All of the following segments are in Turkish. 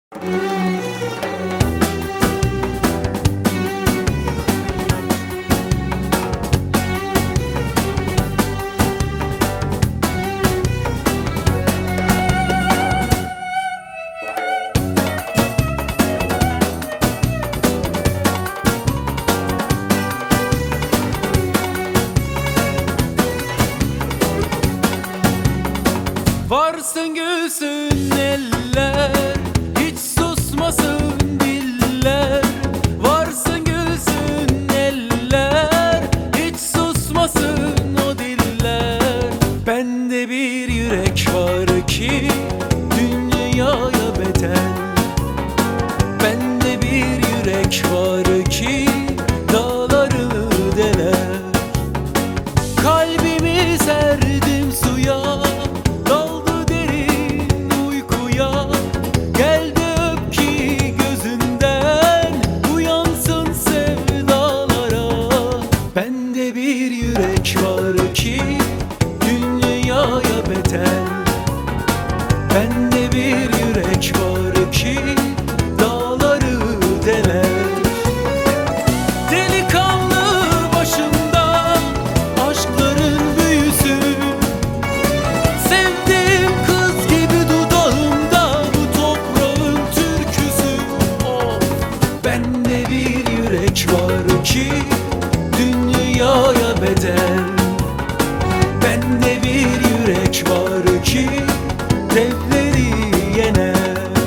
Varsın gülsün eller, hiç susmasın diller. Varsın gülsün eller, hiç susmasın o diller. Bende bir yürek var ki dünyaya bedel. Bende bir yürek var ki dağları deler. Kalbimi serdim suya, daldı derin uykuya. Gel de öp ki gözünden uyansın sevdalara. Bende bir yürek var ki dünyaya bedel. Bende bir yürek var ki dağları deler. Delikanlı başımda aşkların büyüsü, sevdiğim kız gibi dudağımda bu toprağın türküsü. Oh, bende bir yürek var ki dünyaya bedel. Bende bir yürek var ki devleri yener.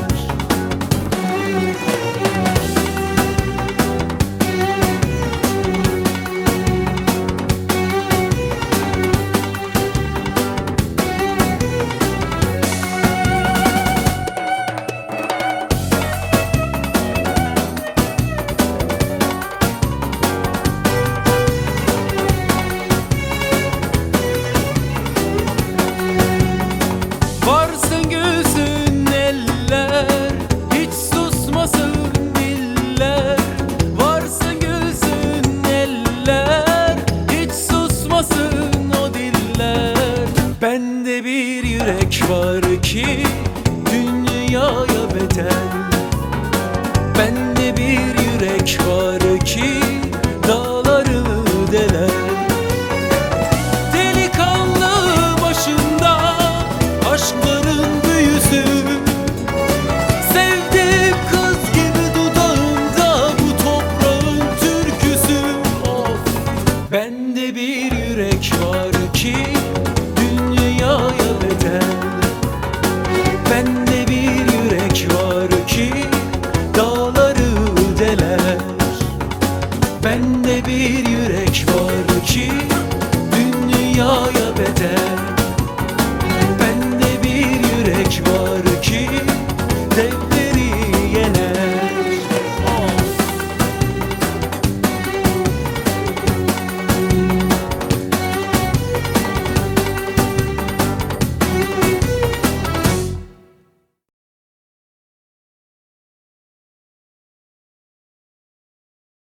Varsın gülsün eller, hiç susmasın diller. Varsın gülsün eller, hiç susmasın o diller. Bende bir yürek var ki dünyaya bedel. Bende bir yürek var ki dağları deler. Aşkların büyüsü, sevdiğim kız gibi dudağımda bu toprağın türküsü. Of, bende bir yürek var ki dünyaya bedel. Bende bir yürek var ki dağları deler. Bende bir yürek var ki dünyaya